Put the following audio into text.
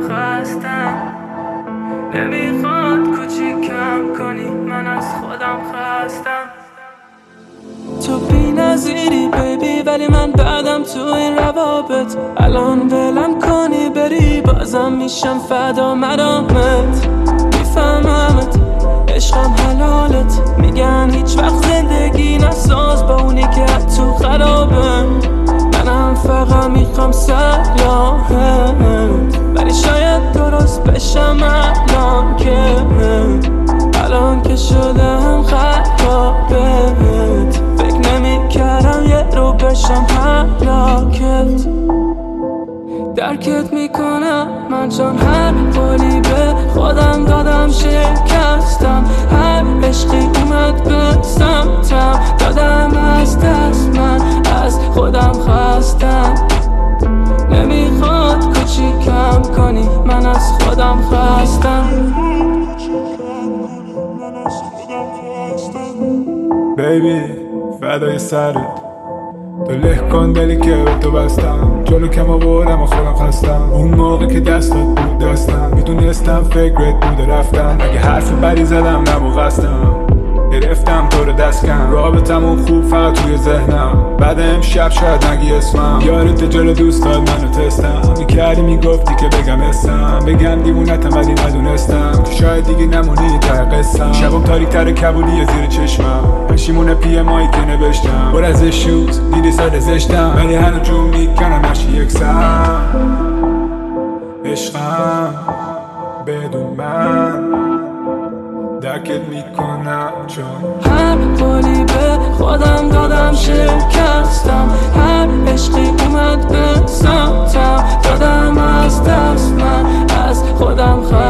خستم، نمیخواد کوچیکم کنی، من از خودم خستم. تو بی نظیری بیبی ولی من بعدم تو این روابط. الان ولم کنی بری بازم میشم فدا مدامت. میفهممت عشقم حلالت، میگن هیچ وقت زندگی نساز با اونی که تو خرابه. منم فقط میخوام سلامت، ولی شاید درست بشم الان که شدم خرابت. فکر نمیکردم یه رو بشم هلاکت. درکت میکنم من چون هر قولی به خودم دادم شکستم. هر عشقی اومد به سمتم دادم از دست، من از خودم خستم. نمیخواد کوچیکم کنی، من از خودم خستم. بیبی فدای سرت، تو له کن دلی که به تو بستم. جلو کم آوردم و خودم خستم. اون موقع که دستت بود دستم، میدونستم فکرت بوده رفتم. اگه حرف بدی زدم نبود قصدم، گرفتم تو رو دست کم. رابطمون خوب فقط توی ذهنم، بعد امشب شاید نگی اسمم. یارت جلو دوستات منو تستم، میکردی میگفتی که بگم اسم. بگم دیوونتم ولی ندونستم که شاید دیگه نمونی ته قصم. شبم تاریک‌تر کبولی زیر چشمم، پشیمون PMI که نوشتم. پر از شوز دیدی سر زشتم، ولی هنو جون میکنم هرچی یکسم. عشقم بدون من درکت میکنم چون هر قولی به خودم دادم شکستم. هر عشقی اومد به سمتم دادم از دست، من از خودم